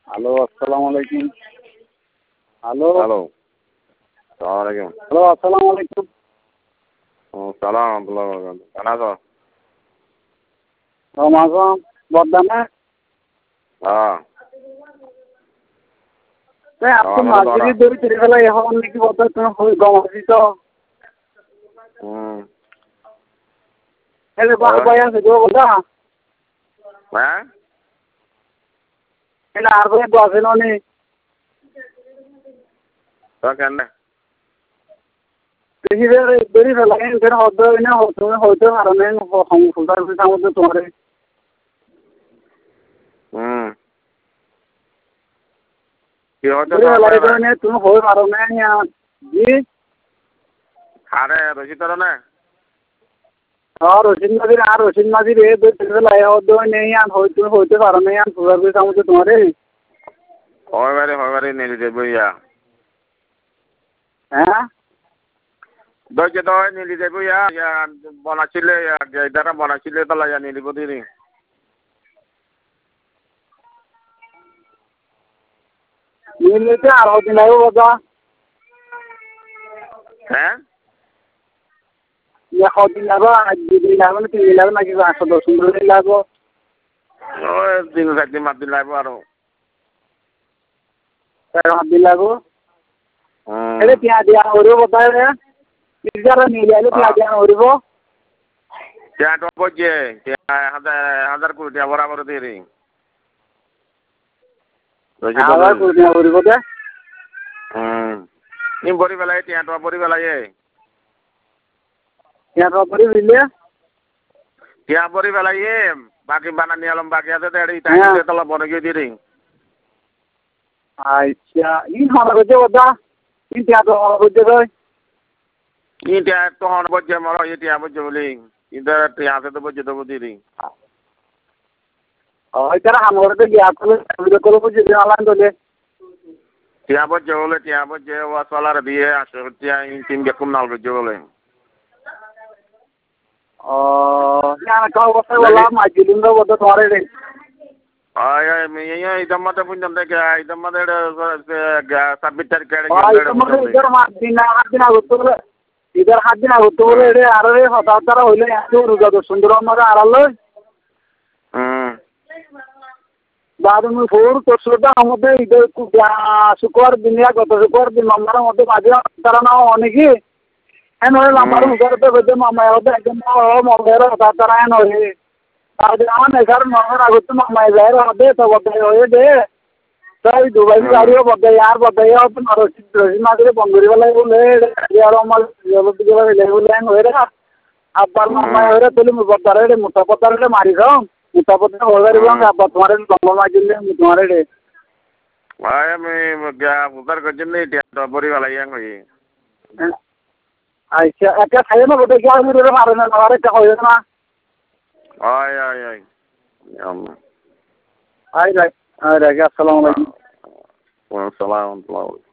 Hello, আসসালামু আলাইকুম। Hello, hello, সালাম আলাইকুম। হ্যালো, আসসালামু আলাইকুম। সালাম আব্দুল্লাহ বরকাত। কেন আছো? রমাজন বর্দানা হ্যাঁ। আপনি আমারও তো মাঝিরি দড়ি তেরে ফেলা এখন নাকি বলতে তুমি গমাছি তো এলে ভাই আছে গো বলতা হ্যাঁ এটা আর ভাই বসে ননি তো কেন দেখি দড়ি ফেলা এখানে হতে না তুমি হইতে পারো না সংসার মধ্যে তোমার কি হচ্ছে দড়ি ফেলা এখানে তুমি হয়ে পারো না জি আরে রশিদ না রশিদ নাজির এ দড়ি ফেলা হতে নেই আর হইতে পারো না আর সংসার মধ্যে তোমার হয় বারে নিয়ে যাবো ইয়া হ্যাঁ দইকে তো নিয়ে যাবো ইয়া বনাছিলে যারা বনাছিলে তাহলে ইয়া নিয়ে দিব দিদি নিতে আর দিন লাগবে বাবা হ্যাঁ দিন লাগবে দুদিন লাগবে না 3 দিন লাগবে নাকি 8-10 দিন লাগবে ওই 3-4 দিন 5 দিন লাগবে আরো 4-5 দিন লাগবে এলে পেঁয়াজ দিয়া হরিব বোধহয় রে নিজেরা নিয়ে যাইলে পেঁয়াজ দিয়া হরিব পেঁয়াজ বলছে 1000 কোটি টাকা বরাবর দিয়ে রে 1000 কোটি টাকা হরিব দে নি বড়ি বেলায় পেঁয়াজ বড়ি বেলায় পেঁয়াজ বড়ি দিলে পেঁয়াজ বড়ি বেলায় বাকি বানানি আলম বাকি আছে তো এটাই টাইম তাহলে বড় গিয়ে দিয়ে রে আচ্ছা ইন হন করছে ওদা ইন পেঁয়াজ করছে কই ইটা তো হন বজে মর ইটা বজে বলি ইটা পেঁয়াজ তো বজে দেবো দিয়ে রে ওই তারা আমরতে গিয়া করে করে বুঝে দিলাম দলে টিয়া বজে ওয়াসালার বিয়ে আসে টিয়া তিন বেকুম নাল বজে বলে ও না কাও কথা বলা মাইজিলিন দো বদ তোমারে রে idam mata punyam de idam mata submitter इधर हाथ दिन आगुतले इधर हाथ दिन आगुतले रे आरे हतातारा হইলে এত রুজা তো সুন্দর আমরা আড়ালে বাদমু ফোর তোসটা আমাদের ইধর শুক্রবার দিনিয়া গত শুক্রবার দিন মামার মধ্যে মাঝে তারা না অনেকে এন হইল আমার উগারতে বেদে মামা হতে একদম মরদের হতাতারা এন হইলে আজ আন এগার মামার আগুত মামা যাই হবে তো বদে হয়ে দে তাই দুবাই গাড়িও বদে यार বদে তোমার রশিদ মাঝে বন্ধুরি বেলা বলে আর আমার জলদি গেলে লেগুলে হয়ে রে আবার মামা হয়ে তুলি বদারে রে মোটা পতারে মারি দাও মোটা পতারে হয়ে রে আবার তোমার লম্বা মাজিলে তোমার রে ভাই আমি উদার করছেন এটা বড়ি বেলা ইয়াং হই আচ্ছা একটা খাইয়ে না বটে কি আমি রে মারে না আর একটা হয়ে না আয় আই রাই আসসালামু আলাইকুম ওয়া সালাম